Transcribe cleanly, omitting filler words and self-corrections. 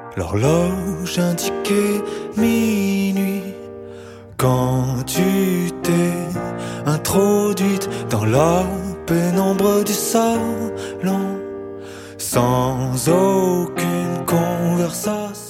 L'horloge indiquait minuit quand tu t'es introduite dans la pénombre du salon sans aucune conversation.